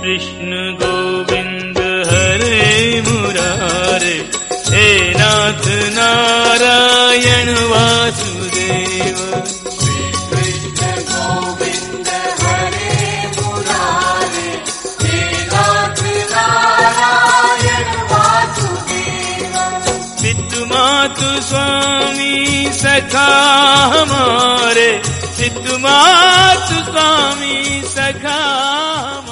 कृष्ण गोविंद हरे मुरारे, हे नाथ नारायण वासुदेव। कृष्ण गोविंद हरे मुरारे, हे नाथ नारायण वासुदेव। पितु मातु स्वामी सखा हमारे, पितु मातु स्वामी सखा